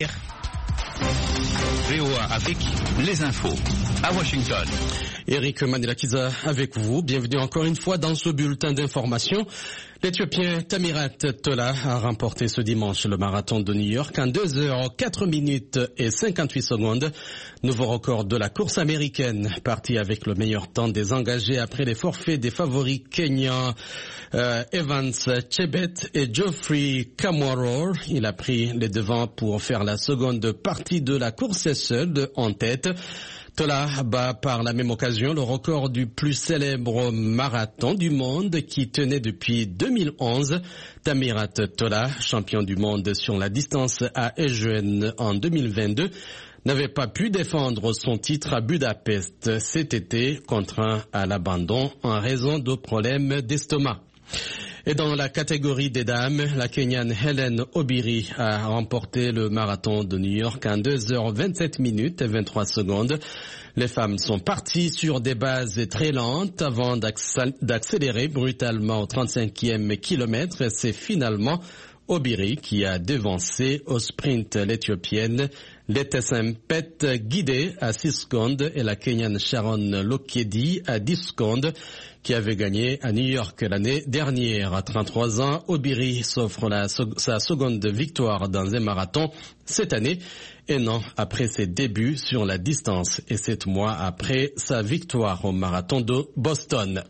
VOA Afrique, les infos à Washington. Eric Manilakiza avec vous. Bienvenue encore une fois dans ce bulletin d'information. L'Éthiopien Tamirat Tola a remporté ce dimanche le marathon de New York en 2h04 et 58 secondes. Nouveau record de la course américaine, parti avec le meilleur temps des engagés après les forfaits des favoris kenyans Evans Chebet et Geoffrey Kamworor. Il a pris les devants pour faire la seconde partie de la course seul en tête. Tola bat par la même occasion le record du plus célèbre marathon du monde qui tenait depuis 2011. Tamirat Tola, champion du monde sur la distance à Eugène en 2022, n'avait pas pu défendre son titre à Budapest cet été, contraint à l'abandon en raison de problèmes d'estomac. Et dans la catégorie des dames, la Kenyane Helen Obiri a remporté le marathon de New York en 2h27 et 23 secondes. Les femmes sont parties sur des bases très lentes avant d'accélérer brutalement au 35e kilomètre. C'est finalement Obiri qui a devancé au sprint l'Éthiopienne Letesempet Guidé à 6 secondes et la Kenyane Sharon Lokedi à 10 secondes qui avait gagné à New York l'année dernière. À 33 ans, Obiri s'offre sa seconde victoire dans un marathon cette année, un an après ses débuts sur la distance et 7 mois après sa victoire au marathon de Boston.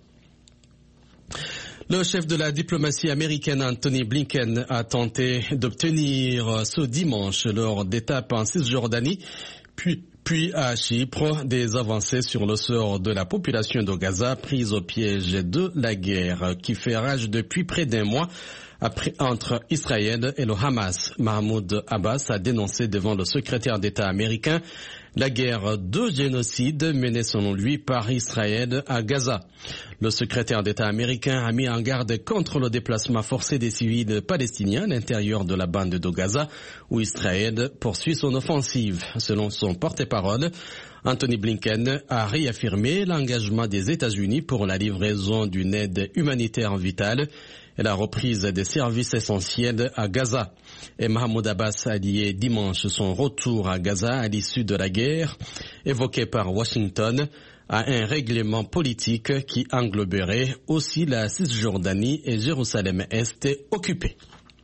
Le chef de la diplomatie américaine Anthony Blinken a tenté d'obtenir ce dimanche lors d'étapes en Cisjordanie, puis à Chypre, des avancées sur le sort de la population de Gaza prise au piège de la guerre qui fait rage depuis près d'un mois entre Israël et le Hamas. Mahmoud Abbas a dénoncé devant le secrétaire d'État américain la guerre de génocide menée selon lui par Israël à Gaza. Le secrétaire d'État américain a mis en garde contre le déplacement forcé des civils palestiniens à l'intérieur de la bande de Gaza où Israël poursuit son offensive. Selon son porte-parole, Anthony Blinken a réaffirmé l'engagement des États-Unis pour la livraison d'une aide humanitaire vitale et la reprise des services essentiels à Gaza. Et Mahmoud Abbas a lié dimanche son retour à Gaza à l'issue de la guerre, évoqué par Washington, à un règlement politique qui engloberait aussi la Cisjordanie et Jérusalem-Est occupée.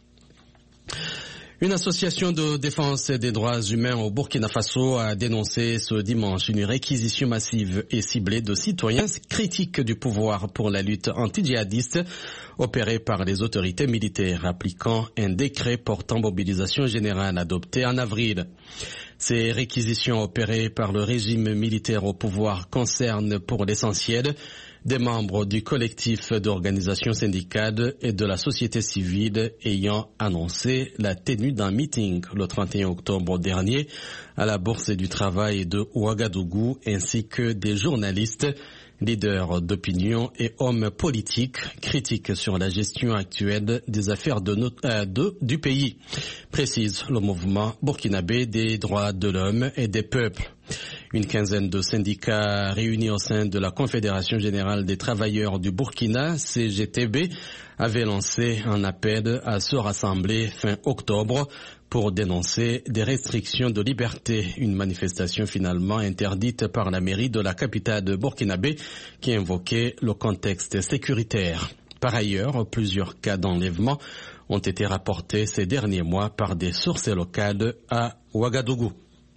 Une association de défense des droits humains au Burkina Faso a dénoncé ce dimanche une réquisition massive et ciblée de citoyens critiques du pouvoir pour la lutte anti-djihadiste opérée par les autorités militaires appliquant un décret portant mobilisation générale adopté en avril. Ces réquisitions opérées par le régime militaire au pouvoir concernent pour l'essentiel des membres du collectif d'organisations syndicales et de la société civile ayant annoncé la tenue d'un meeting le 31 octobre dernier à la Bourse du Travail de Ouagadougou ainsi que des journalistes, leaders d'opinion et hommes politiques critiques sur la gestion actuelle des affaires du pays, précise le mouvement burkinabé des droits de l'homme et des peuples. Une quinzaine de syndicats réunis au sein de la Confédération générale des travailleurs du Burkina, CGTB, avaient lancé un appel à se rassembler fin octobre pour dénoncer des restrictions de liberté, une manifestation finalement interdite par la mairie de la capitale de Burkinabé qui invoquait le contexte sécuritaire. Par ailleurs, plusieurs cas d'enlèvement ont été rapportés ces derniers mois par des sources locales à Ouagadougou.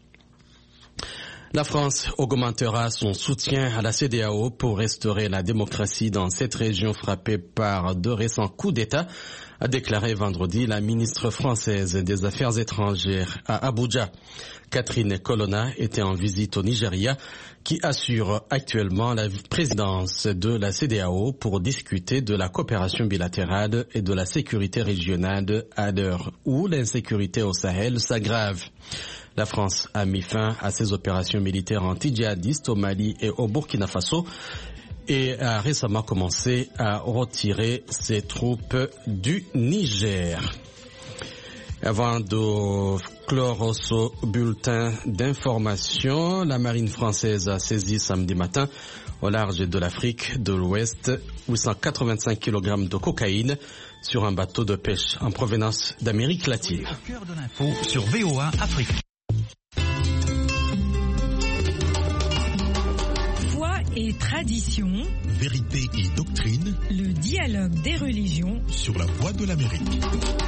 La France augmentera son soutien à la CEDEAO pour restaurer la démocratie dans cette région frappée par de récents coups d'État, a déclaré vendredi la ministre française des Affaires étrangères à Abuja. Catherine Colonna était en visite au Nigeria, qui assure actuellement la présidence de la CEDEAO pour discuter de la coopération bilatérale et de la sécurité régionale à l'heure où l'insécurité au Sahel s'aggrave. La France a mis fin à ses opérations militaires anti-djihadistes au Mali et au Burkina Faso et a récemment commencé à retirer ses troupes du Niger. Avant de clore ce bulletin d'information, la marine française a saisi samedi matin au large de l'Afrique de l'Ouest 885 kg de cocaïne sur un bateau de pêche en provenance d'Amérique latine. Au cœur de l'info sur VOA Afrique. Foi et tradition, vérité et doctrine, le dialogue des religions sur la voie de l'Amérique.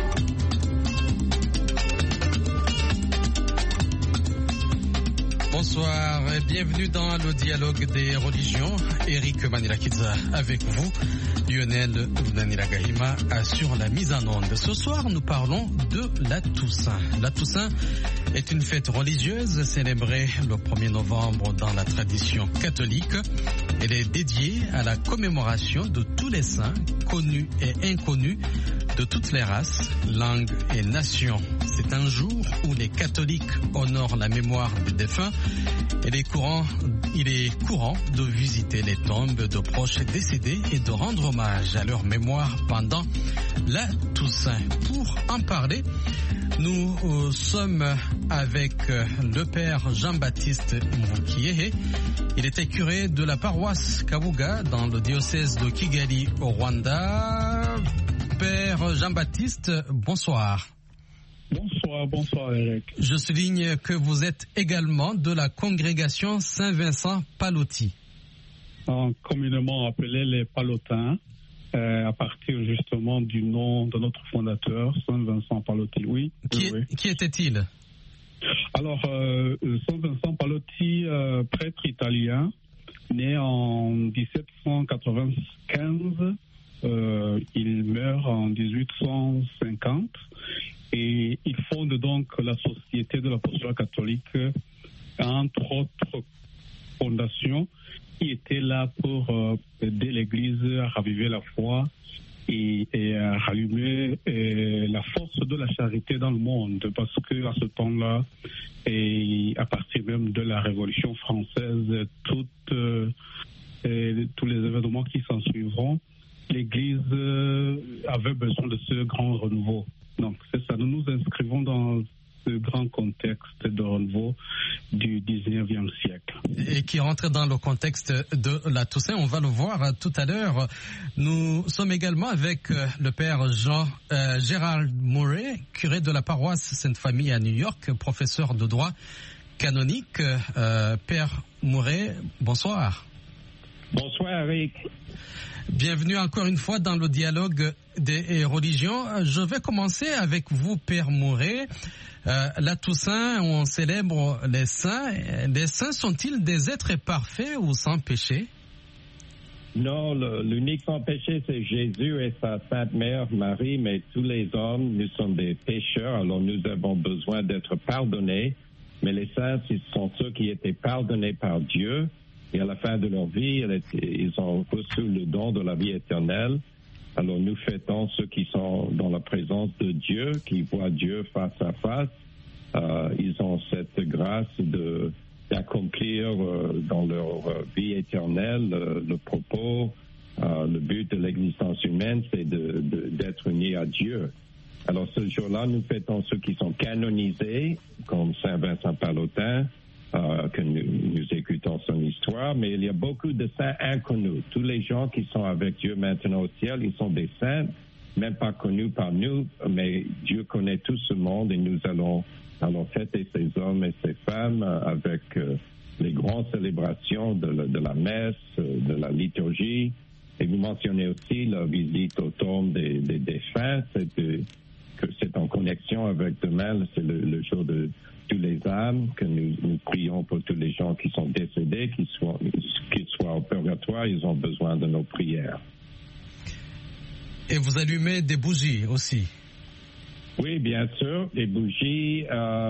Bonsoir et bienvenue dans le dialogue des religions. Eric Manirakiza avec vous. Lionel Naniragahima assure la mise en onde. Ce soir, nous parlons de la Toussaint. La Toussaint est une fête religieuse célébrée le 1er novembre dans la tradition catholique. Elle est dédiée à la commémoration de tous les saints, connus et inconnus, de toutes les races, langues et nations. C'est un jour où les catholiques honorent la mémoire des défunts. Il est courant de visiter les tombes de proches décédés et de rendre hommage à leur mémoire pendant la Toussaint. Pour en parler, nous sommes avec le père Jean-Baptiste Mvukiehe. Il était curé de la paroisse Kabuga dans le diocèse de Kigali au Rwanda. Père Jean-Baptiste, bonsoir. Bonsoir Eric. Je souligne que vous êtes également de la congrégation Saint-Vincent Pallotti. Communément appelés les Pallotins, à partir justement du nom de notre fondateur, Saint-Vincent Pallotti. Oui. Qui était-il? Alors, Saint-Vincent Pallotti, prêtre italien, né en 1795, il meurt en 1850. Et il fonde donc la Société de l'Apostolat catholique, entre autres fondations, qui étaient là pour aider l'Église à raviver la foi et à rallumer la force de la charité dans le monde. Parce que à ce temps-là, et à partir même de la Révolution française, tous les événements qui s'en suivront, l'Église avait besoin de ce grand renouveau. Donc, c'est ça. Nous nous inscrivons dans ce grand contexte de renouveau du 19e siècle. Et qui rentre dans le contexte de la Toussaint. On va le voir tout à l'heure. Nous sommes également avec le père Gérald Murray, curé de la paroisse Sainte-Famille à New York, professeur de droit canonique. Père Murray, bonsoir. Bonsoir, Eric. Bienvenue encore une fois dans le dialogue des religions. Je vais commencer avec vous, Père Murray. La Toussaint, on célèbre les saints. Les saints sont-ils des êtres parfaits ou sans péché? Non, l'unique sans péché, c'est Jésus et sa Sainte Mère Marie, mais tous les hommes, nous sommes des pécheurs, alors nous avons besoin d'être pardonnés. Mais les saints, ce sont ceux qui étaient pardonnés par Dieu. Et à la fin de leur vie, ils ont reçu le don de la vie éternelle. Alors nous fêtons ceux qui sont dans la présence de Dieu, qui voient Dieu face à face. Ils ont cette grâce d'accomplir dans leur vie éternelle le propos, le but de l'existence humaine, c'est d'être unis à Dieu. Alors ce jour-là, nous fêtons ceux qui sont canonisés, comme Saint Vincent Pallotin, que nous écoutons son histoire, mais il y a beaucoup de saints inconnus. Tous les gens qui sont avec Dieu maintenant au ciel, ils sont des saints, même pas connus par nous, mais Dieu connaît tout ce monde et nous allons fêter ces hommes et ces femmes avec les grandes célébrations de la messe, de la liturgie. Et vous mentionnez aussi la visite au tombe des défunts, c'est en connexion avec demain, c'est le jour de tous les âmes, que nous prions pour tous les gens qui sont décédés, qu'ils soient au purgatoire, ils ont besoin de nos prières. Et vous allumez des bougies aussi? Oui, bien sûr, des bougies.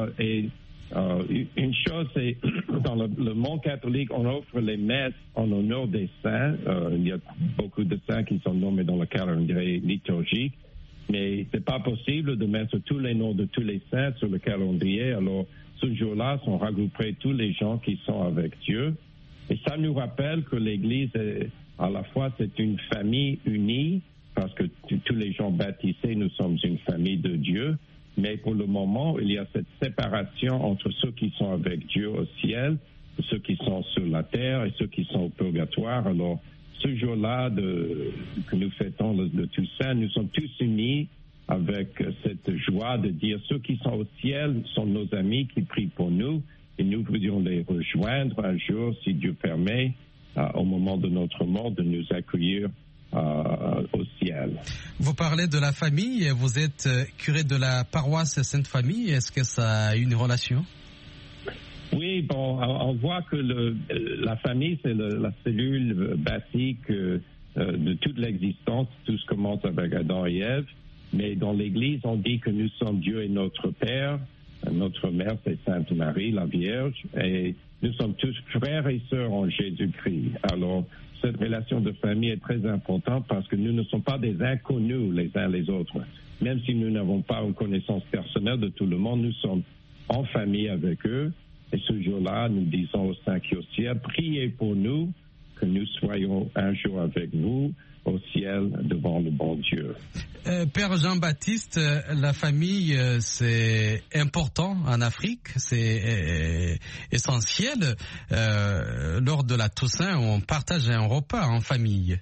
Une chose, c'est dans le monde catholique, on offre les messes en honneur des saints. Il y a beaucoup de saints qui sont nommés dans le calendrier liturgique. Mais c'est pas possible de mettre tous les noms de tous les saints sur le calendrier. Alors, ce jour-là, sont regroupés tous les gens qui sont avec Dieu. Et ça nous rappelle que l'Église, à la fois, c'est une famille unie, parce que tous les gens baptisés, nous sommes une famille de Dieu. Mais pour le moment, il y a cette séparation entre ceux qui sont avec Dieu au ciel, ceux qui sont sur la terre et ceux qui sont au purgatoire. Alors, ce jour-là que nous fêtons le Toussaint, nous sommes tous unis avec cette joie de dire ceux qui sont au ciel sont nos amis qui prient pour nous et nous voudrions les rejoindre un jour, si Dieu permet, au moment de notre mort, de nous accueillir au ciel. Vous parlez de la famille, vous êtes curé de la paroisse Sainte-Famille, est-ce que ça a une relation? Oui, bon, on voit que la famille, c'est la cellule basique de toute l'existence. Tout ce commence avec Adam et Ève. Mais dans l'Église, on dit que nous sommes Dieu et notre Père. Notre mère, c'est Sainte Marie, la Vierge. Et nous sommes tous frères et sœurs en Jésus-Christ. Alors, cette relation de famille est très importante parce que nous ne sommes pas des inconnus les uns les autres. Même si nous n'avons pas une connaissance personnelle de tout le monde, nous sommes en famille avec eux. Et ce jour-là, nous disons aux saints qui au ciel, priez pour nous, que nous soyons un jour avec vous au ciel devant le bon Dieu. Père Jean-Baptiste, la famille, c'est important en Afrique, c'est essentiel. Lors de la Toussaint, on partage un repas en famille.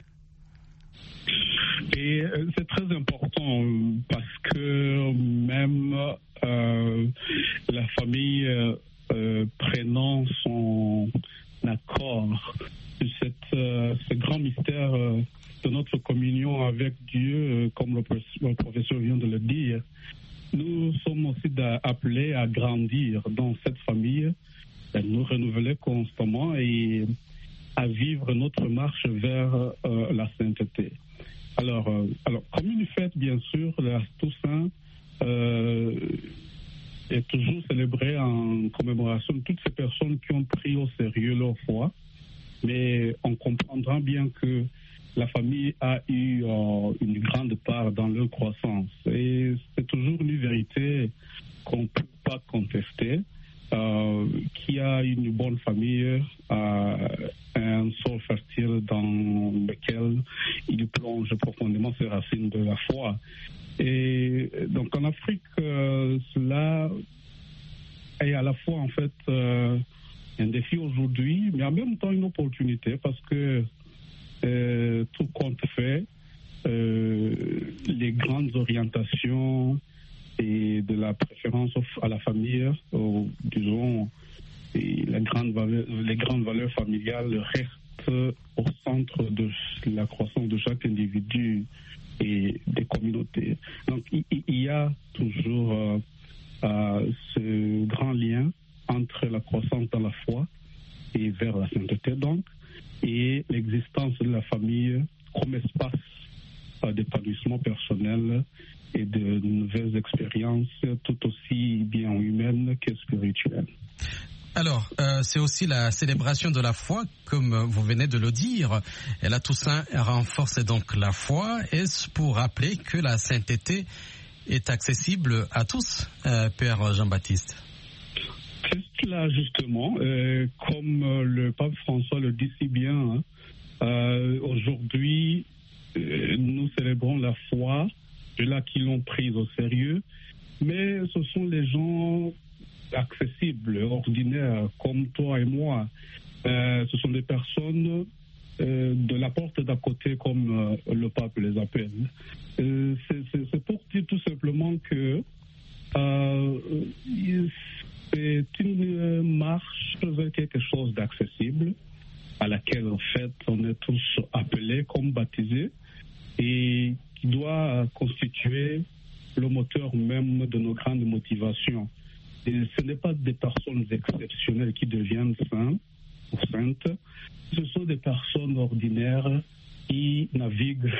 Et c'est très important parce que même la famille prenant son accord sur ce grand mystère de notre communion avec Dieu, comme le professeur vient de le dire, nous sommes aussi appelés à grandir dans cette famille, à nous renouveler constamment et à vivre notre marche vers la sainteté. Alors, comme une fête, bien sûr, la Toussaint est toujours célébrée en commémoration de toutes ces personnes qui ont pris au sérieux leur foi, mais on comprendra bien que la famille a eu une grande part dans leur croissance. Et c'est toujours une vérité qu'on ne peut pas contester. Qui a une bonne famille a un sol fertile dans lequel il plonge profondément ses racines de la foi. Et donc en Afrique, cela est à la fois en fait un défi aujourd'hui, mais en même temps une opportunité parce que tout compte fait, les grandes orientations et de la préférence à la famille, disons, et les grandes valeurs familiales restent au centre de la croissance de chaque individu et des communautés. Donc il y a toujours ce grand lien entre la croissance dans la foi et vers la sainteté, donc, et l'existence de la famille comme espace d'épanouissement personnel et de nouvelles expériences tout aussi bien humaines que spirituelles. Alors, c'est aussi la célébration de la foi, comme vous venez de le dire. Et la Toussaint renforce donc la foi. Est-ce pour rappeler que la sainteté est accessible à tous, Père Jean-Baptiste? C'est là justement, comme le pape François le dit si bien, aujourd'hui, nous célébrons la foi de là qui l'ont prise au sérieux, mais ce sont les gens accessibles, ordinaires, comme toi et moi. Ce sont des personnes de la porte d'à côté, comme le pape les appelle. C'est pour dire tout simplement que c'est une marche vers quelque chose d'accessible, à laquelle en fait on est tous appelés comme baptisés, et qui doit constituer le moteur même de nos grandes motivations. Et ce n'est pas des personnes exceptionnelles qui deviennent saints ou saintes, ce sont des personnes ordinaires qui naviguent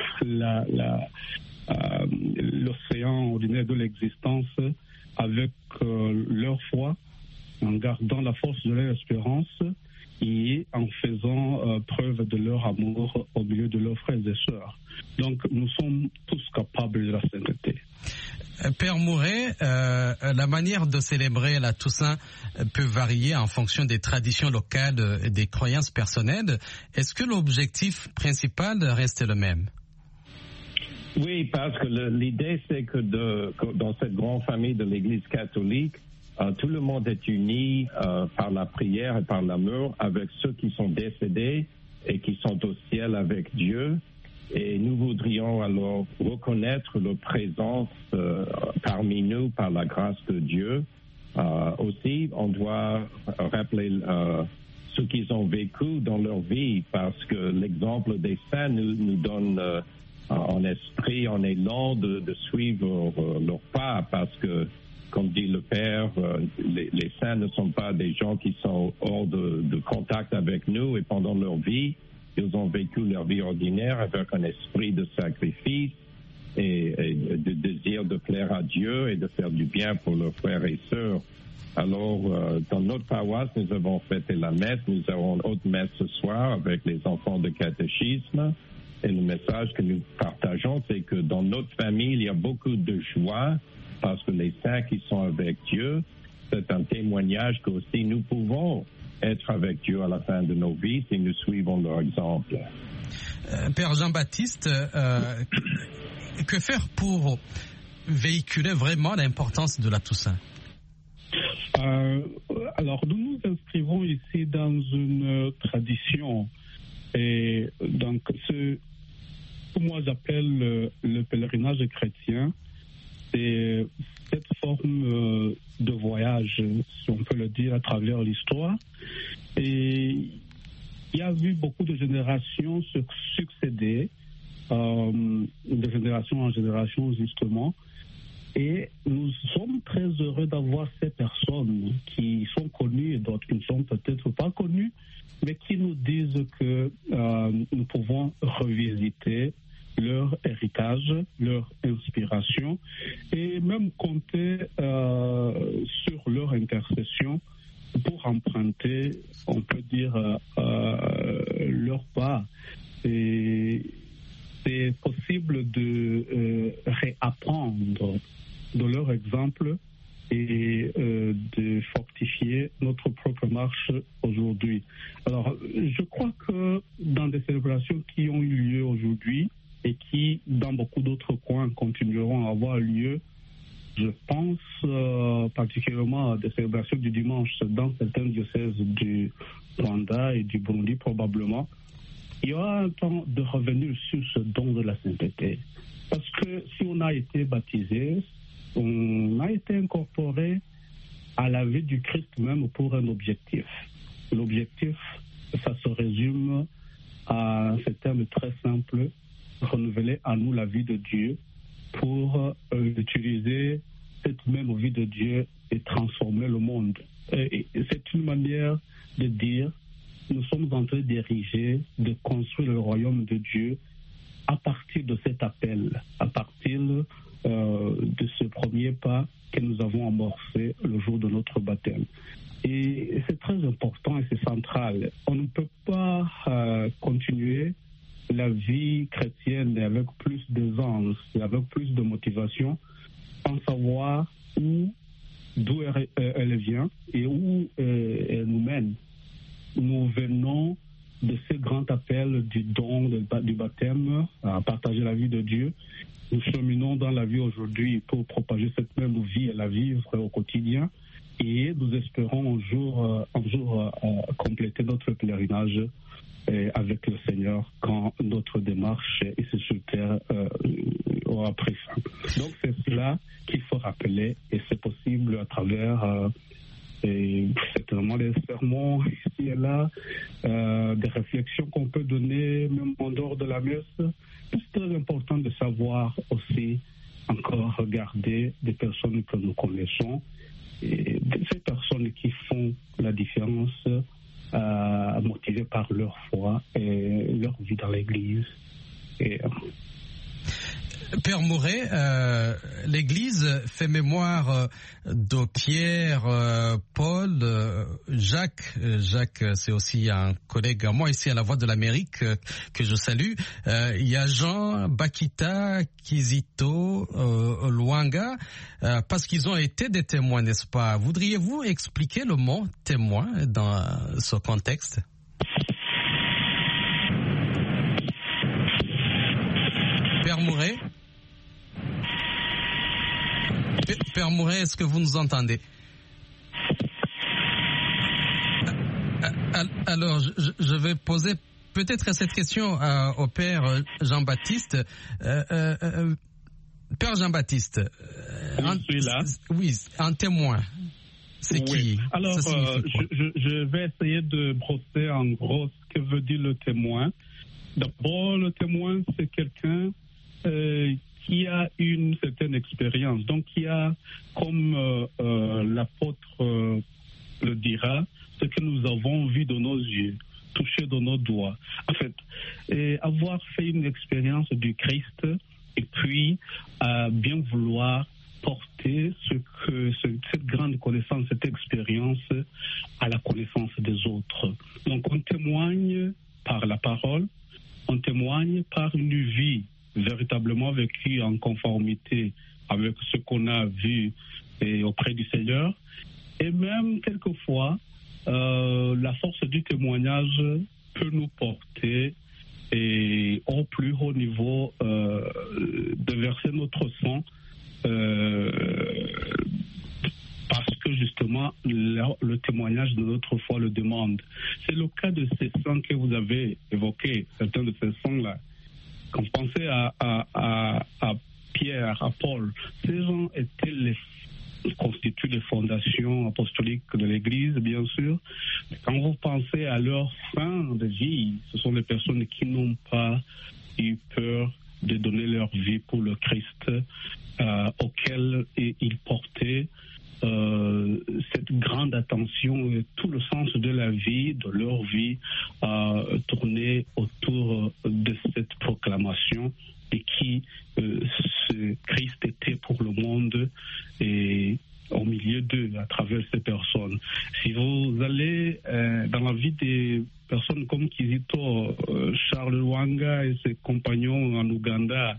l'océan ordinaire de l'existence avec leur foi, en gardant la force de leur espérance et en faisant preuve de leur amour au milieu de leurs frères et sœurs. Donc nous sommes tous capables de la sainteté. Père Mouret, la manière de célébrer la Toussaint peut varier en fonction des traditions locales et des croyances personnelles. Est-ce que l'objectif principal reste le même? Oui, parce que l'idée, c'est que dans cette grande famille de l'Église catholique, tout le monde est uni par la prière et par l'amour avec ceux qui sont décédés et qui sont au ciel avec Dieu. Et nous voudrions alors reconnaître leur présence parmi nous par la grâce de Dieu. Aussi, on doit rappeler ce qu'ils ont vécu dans leur vie, parce que l'exemple des saints nous donne en esprit, en élan de suivre leur pas, parce que, comme dit le Père, les saints ne sont pas des gens qui sont hors de contact avec nous, et pendant leur vie, ils ont vécu leur vie ordinaire avec un esprit de sacrifice et de désir de plaire à Dieu et de faire du bien pour leurs frères et sœurs. Alors, dans notre paroisse, nous avons fêté la messe. Nous avons une autre messe ce soir avec les enfants de catéchisme. Et le message que nous partageons, c'est que dans notre famille, il y a beaucoup de joie, parce que les saints qui sont avec Dieu, c'est un témoignage qu'aussi nous pouvons être avec Dieu à la fin de nos vies si nous suivons leur exemple. Père Jean-Baptiste, que faire pour véhiculer vraiment l'importance de la Toussaint? Alors, nous nous inscrivons ici dans une tradition, et donc ce que moi j'appelle le pèlerinage chrétien. C'est cette forme de voyage, si on peut le dire, à travers l'histoire. Et il y a eu beaucoup de générations se succéder, de génération en génération justement. Et nous sommes très heureux d'avoir ces personnes qui sont connues et d'autres qui ne sont peut-être pas connues, mais qui nous disent que nous pouvons revisiter leur héritage, leur inspiration, et même compter sur leur intercession pour emprunter, on peut dire, leur pas. Et c'est possible de réapprendre de leur exemple et de fortifier notre propre marche aujourd'hui. Alors, je crois que dans des célébrations qui ont eu lieu aujourd'hui, et qui, dans beaucoup d'autres coins, continueront à avoir lieu. Je pense particulièrement à des célébrations du dimanche dans certains diocèses du Rwanda et du Burundi probablement. Il y aura un temps de revenir sur ce don de la sainteté. Parce que si on a été baptisé, on a été incorporé à la vie du Christ même pour un objectif. L'objectif, ça se résume à ce terme très simple: renouveler à nous la vie de Dieu pour utiliser cette même vie de Dieu et transformer le monde. Et c'est une manière de dire: nous sommes en train d'ériger, de construire le royaume de Dieu à partir de cet appel, à partir de ce premier pas que nous avons amorcé le jour de notre baptême. Et c'est très important et c'est central. On ne peut pas continuer la vie chrétienne avec plus d'aisance, avec plus de motivation, sans savoir d'où elle vient et où elle nous mène. Nous venons de ce grand appel du don du baptême à partager la vie de Dieu. Nous cheminons dans la vie aujourd'hui pour propager cette même vie et la vivre au quotidien. Et nous espérons un jour compléter notre pèlerinage avec le Seigneur quand notre démarche ici sur terre aura pris fin. Donc c'est cela qu'il faut rappeler, et c'est possible à travers certainement des sermons ici et là, des réflexions qu'on peut donner même en dehors de la messe. C'est très important de savoir aussi encore regarder des personnes que nous connaissons, et ces personnes qui font la différence, motivées par leur foi et leur vie dans l'Église. Père Mouret, l'Église fait mémoire de Pierre, Paul, Jacques. Jacques, c'est aussi un collègue à moi ici à la Voix de l'Amérique que je salue. Il y a Jean, Bakita, Kizito, Luanga, parce qu'ils ont été des témoins, n'est-ce pas? Voudriez-vous expliquer le mot témoin dans ce contexte? Père Mouret? Père Mouret, est-ce que vous nous entendez? Alors, je vais poser peut-être cette question au Père Jean-Baptiste. Père Jean-Baptiste, je suis là. Oui, un témoin. C'est qui? Alors, je vais essayer de brosser en gros ce que veut dire le témoin. D'abord, le témoin, c'est quelqu'un qui a une certaine expérience, donc qui a, comme l'apôtre le dira, ce que nous avons vu de nos yeux, touché de nos doigts. En fait, avoir fait une expérience du Christ et puis bien vouloir porter cette grande connaissance, cette expérience à la connaissance des autres. Donc on témoigne par la parole, on témoigne par une vie véritablement vécue en conformité avec ce qu'on a vu auprès du Seigneur. Et même quelquefois, la force du témoignage peut nous porter au plus haut niveau de verser notre sang parce que justement le témoignage de notre foi le demande. C'est le cas de ces saints que vous avez évoqués, certains de ces saints-là. Quand vous pensez à Pierre, à Paul, ces gens constituent les fondations apostoliques de l'Église, bien sûr. Quand vous pensez à leur fin de vie, ce sont des personnes qui n'ont pas eu peur de donner leur vie pour le Christ, auquel ils portaient cette grande attention et tout le sens de la vie, de leur vie, tourné autour de cette proclamation et qui ce Christ était pour le monde et au milieu d'eux, à travers ces personnes. Si vous allez dans la vie des personnes comme Kizito, Charles Lwanga et ses compagnons en Ouganda,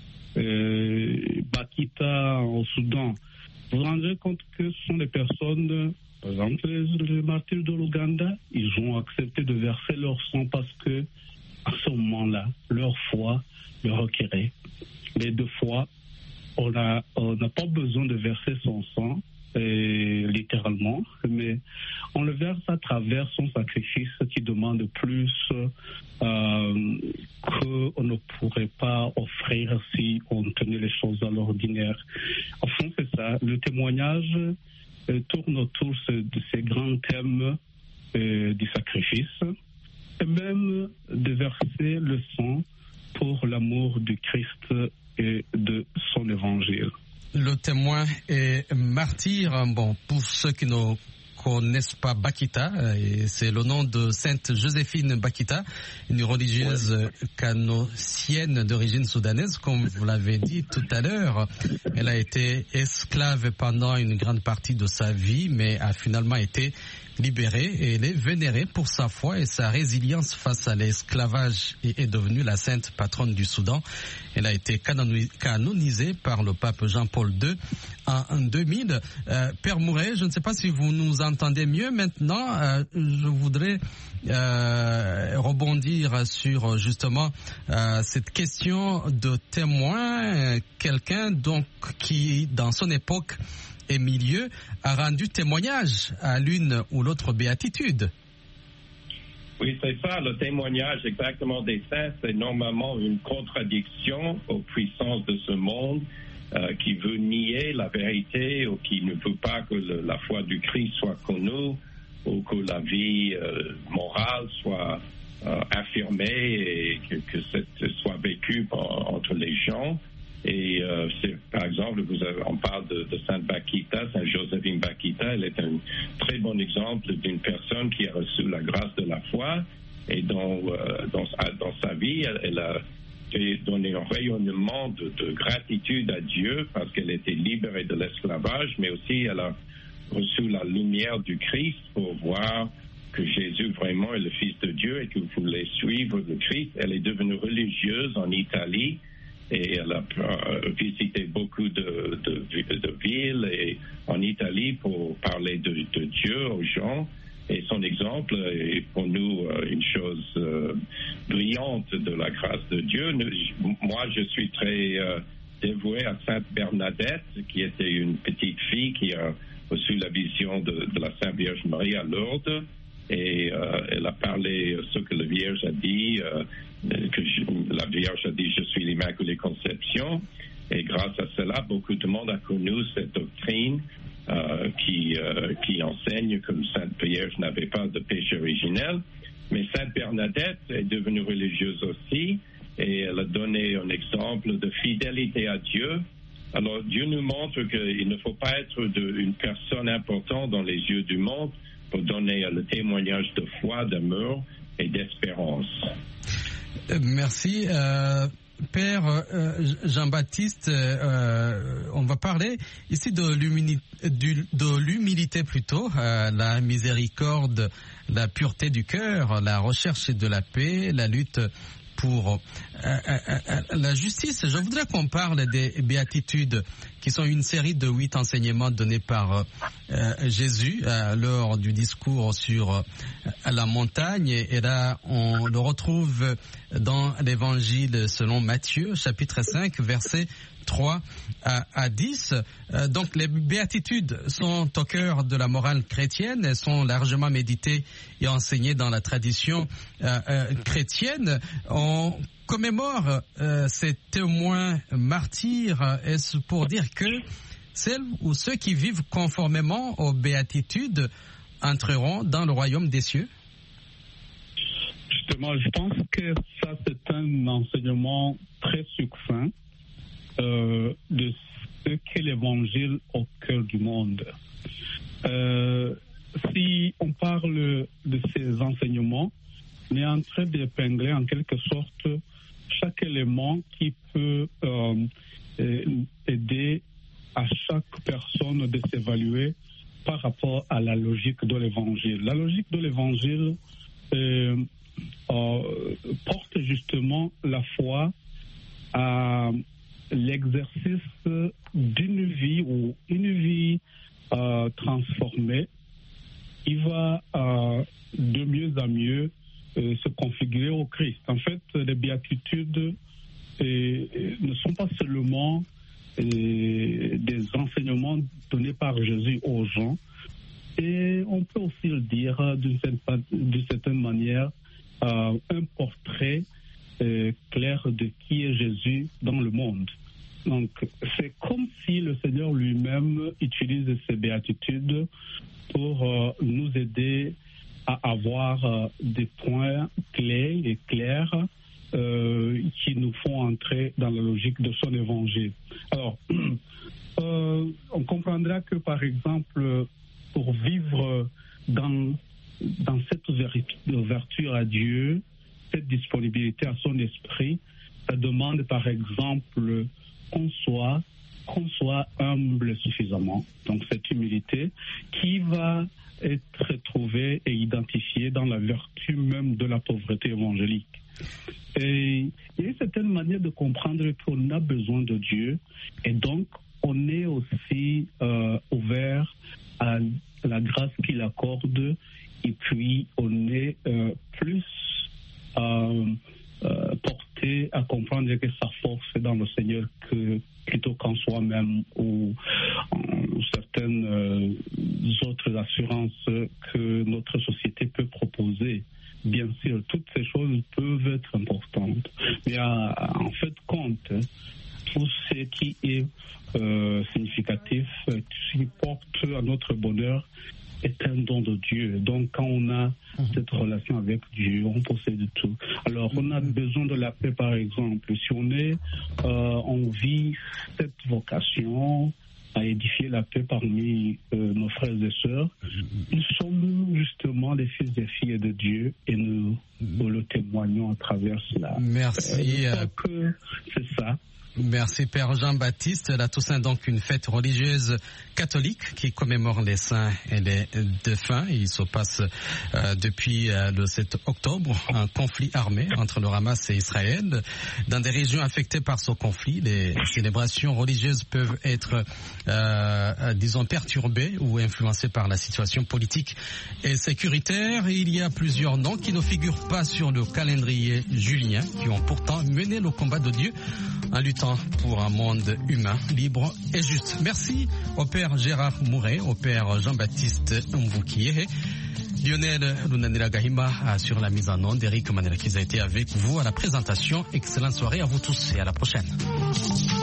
Bakita au Soudan, vous vous rendrez compte que ce sont des personnes, par exemple les martyrs de l'Ouganda, ils ont accepté de verser leur sang parce que à ce moment-là, leur foi le requérait. Les deux fois, on n'a pas besoin de verser son sang, littéralement, mais on le verse à travers son sacrifice qui demande plus qu'on ne pourrait pas offrir si on tenait les choses à l'ordinaire. Au fond, c'est ça. Le témoignage tourne autour de ces grands thèmes du sacrifice et même de verser le sang pour l'amour du Christ et de son évangile. Le témoin est martyr. Bon, pour ceux qui ne connaissent pas Bakita, c'est le nom de Sainte Joséphine Bakita, une religieuse canossienne d'origine soudanaise, comme vous l'avez dit tout à l'heure. Elle a été esclave pendant une grande partie de sa vie, mais a finalement été libérée et elle est vénérée pour sa foi et sa résilience face à l'esclavage et est devenue la sainte patronne du Soudan. Elle a été canonisée par le pape Jean-Paul II en 2000. Père Mouret, je ne sais pas si vous nous entendez mieux maintenant. Je voudrais rebondir sur justement cette question de témoin, quelqu'un donc qui dans son époque et milieu a rendu témoignage à l'une ou l'autre béatitude. Oui, c'est ça, le témoignage exactement des saints, c'est normalement une contradiction aux puissances de ce monde qui veut nier la vérité ou qui ne veut pas que la foi du Christ soit connue ou que la vie morale soit affirmée et que soit vécue entre les gens. Et par exemple, on parle de Sainte Bakita, Sainte Joséphine Bakita. Elle est un très bon exemple d'une personne qui a reçu la grâce de la foi et dans sa vie, elle a donné un rayonnement de gratitude à Dieu parce qu'elle était libérée de l'esclavage, mais aussi elle a reçu la lumière du Christ pour voir que Jésus vraiment est le Fils de Dieu et que vous voulez suivre le Christ. Elle est devenue religieuse en Italie. Et elle a visité beaucoup de villes et en Italie pour parler de Dieu aux gens. Et son exemple est pour nous une chose brillante de la grâce de Dieu. Moi, je suis très dévoué à Sainte Bernadette, qui était une petite fille qui a reçu la vision de la Sainte Vierge Marie à Lourdes. Et elle a parlé ce que la Vierge a dit, la Vierge a dit « Je suis l'Immaculée Conception ». Et grâce à cela, beaucoup de monde a connu cette doctrine qui enseigne que Sainte Vierge n'avait pas de péché originel. Mais Sainte Bernadette est devenue religieuse aussi, et elle a donné un exemple de fidélité à Dieu. Alors Dieu nous montre qu'il ne faut pas être une personne importante dans les yeux du monde pour donner le témoignage de foi, d'amour et d'espérance. Merci. Père Jean-Baptiste, on va parler ici de l'humilité plutôt, la miséricorde, la pureté du cœur, la recherche de la paix, la lutte pour la justice. Je voudrais qu'on parle des béatitudes, qui sont une série de 8 enseignements donnés par Jésus lors du discours sur la montagne. Et là, on le retrouve dans l'évangile selon Matthieu, chapitre 5, versets 3 à 10. Donc les béatitudes sont au cœur de la morale chrétienne. Elles sont largement méditées et enseignées dans la tradition chrétienne. On commémore ces témoins martyrs. Est-ce pour dire que celles ou ceux qui vivent conformément aux béatitudes entreront dans le royaume des cieux? Justement, je pense que ça, c'est un enseignement très succinct de ce qu'est l'évangile au cœur du monde. Si on parle de ces enseignements, on est en train d'épingler en quelque sorte chaque élément qui peut aider à chaque personne de s'évaluer par rapport à la logique de l'évangile. La logique de l'évangile porte justement la foi à l'exercice d'une vie ou une vie transformée qui va de mieux en mieux se configurer au Christ. En fait, les béatitudes ne sont pas seulement des enseignements donnés par Jésus aux gens, et on peut aussi le dire d'une certaine manière, un portrait clair de qui est Jésus dans le monde. Donc, c'est comme si le Seigneur lui-même utilise ces béatitudes pour nous aider à avoir des points clés et clairs qui nous font entrer dans la logique de son évangile. Alors, on comprendra que, par exemple, pour vivre dans cette ouverture à Dieu, cette disponibilité à son esprit, ça demande par exemple qu'on soit humble suffisamment. Donc cette humilité qui va être trouvée et identifiée dans la vertu même de la pauvreté évangélique. Et il y a une certaine manière de comprendre qu'on a besoin de Dieu, et donc on est aussi ouvert à la grâce qu'il accorde, et puis on est plus porté à comprendre que sa force est dans le Seigneur plutôt qu'en soi-même ou en certaines autres assurances que notre société peut proposer. Bien sûr, toutes ces choses peuvent être importantes, mais en fait compte, tout ce qui est significatif, ce qui porte à notre bonheur, est un don de Dieu. Donc, quand on a cette relation avec Dieu, on possède tout. Alors, on a besoin de la paix, par exemple. Si on vit cette vocation à édifier la paix parmi nos frères et sœurs, nous sommes justement les fils et filles de Dieu, et nous le témoignons à travers cela. Merci. Je crois que c'est ça. Merci Père Jean-Baptiste. La Toussaint, donc une fête religieuse catholique qui commémore les saints et les défunts. Il se passe depuis le 7 octobre un conflit armé entre le Hamas et Israël. Dans des régions affectées par ce conflit, les célébrations religieuses peuvent être, disons, perturbées ou influencées par la situation politique et sécuritaire. Il y a plusieurs noms qui ne figurent pas sur le calendrier julien, qui ont pourtant mené le combat de Dieu en luttant luttant pour un monde humain, libre et juste. Merci au père Gérard Mouret, au père Jean-Baptiste Mvoukié. Lionel Lunanira Gahima sur la mise en onde. Eric Mandela qui a été avec vous à la présentation. Excellente soirée à vous tous et à la prochaine.